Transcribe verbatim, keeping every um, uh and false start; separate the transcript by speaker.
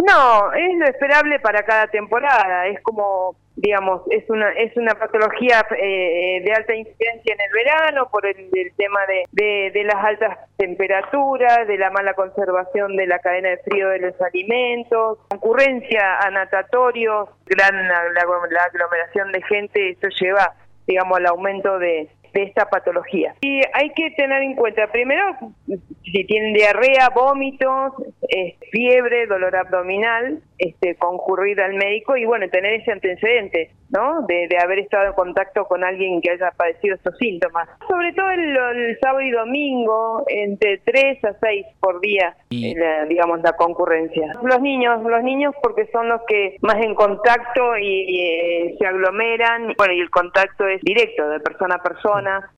Speaker 1: No, es lo esperable para cada temporada, es como, digamos, es una es una patología eh, de alta incidencia en el verano por el, el tema de, de, de las altas temperaturas, de la mala conservación de la cadena de frío de los alimentos, concurrencia a natatorios, gran la, la aglomeración de gente, eso lleva, digamos, al aumento de, de esta patología. Y hay que tener en cuenta, primero, si tienen diarrea, vómitos, eh, fiebre, dolor abdominal, este, concurrir al médico y bueno, tener ese antecedente, ¿no? De, de haber estado en contacto con alguien que haya padecido estos síntomas. Sobre todo el, el sábado y domingo, entre tres a seis por día, y... la, digamos, la concurrencia. Los niños, los niños porque son los que más en contacto y, y eh, se aglomeran, bueno, y el contacto es directo, de persona a persona.